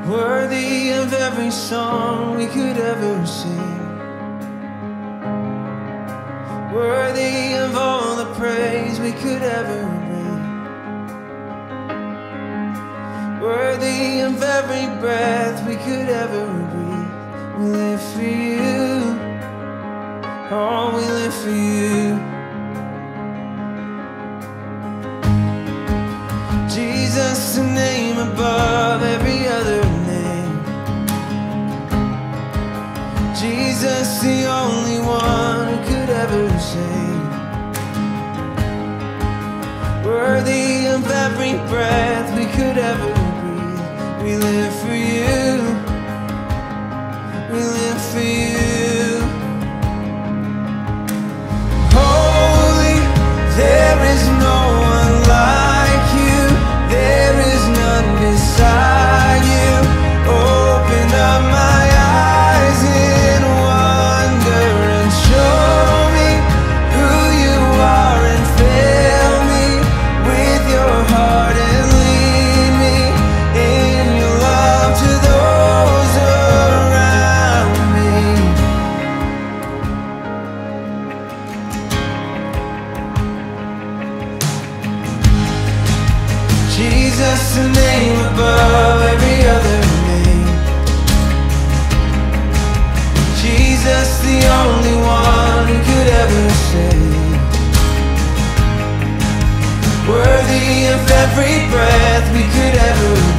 worthy of every song we could ever sing, worthy of all the praise we could ever bring, worthy of every breath we could ever breathe. We live for you, oh, we live for you. Jesus, the name above every other name. Jesus, the only one who could ever save. Worthy of every breath we could ever breathe. We live for you, we live for you. Holy, there is no one like you. There is none beside you. Open up my eyes in wonder and show me who you are, and fill me with your heart and lead me in your love to those around me. Jesus, the name above every other name. Jesus, the only one who could ever save. Worthy of every breath we could ever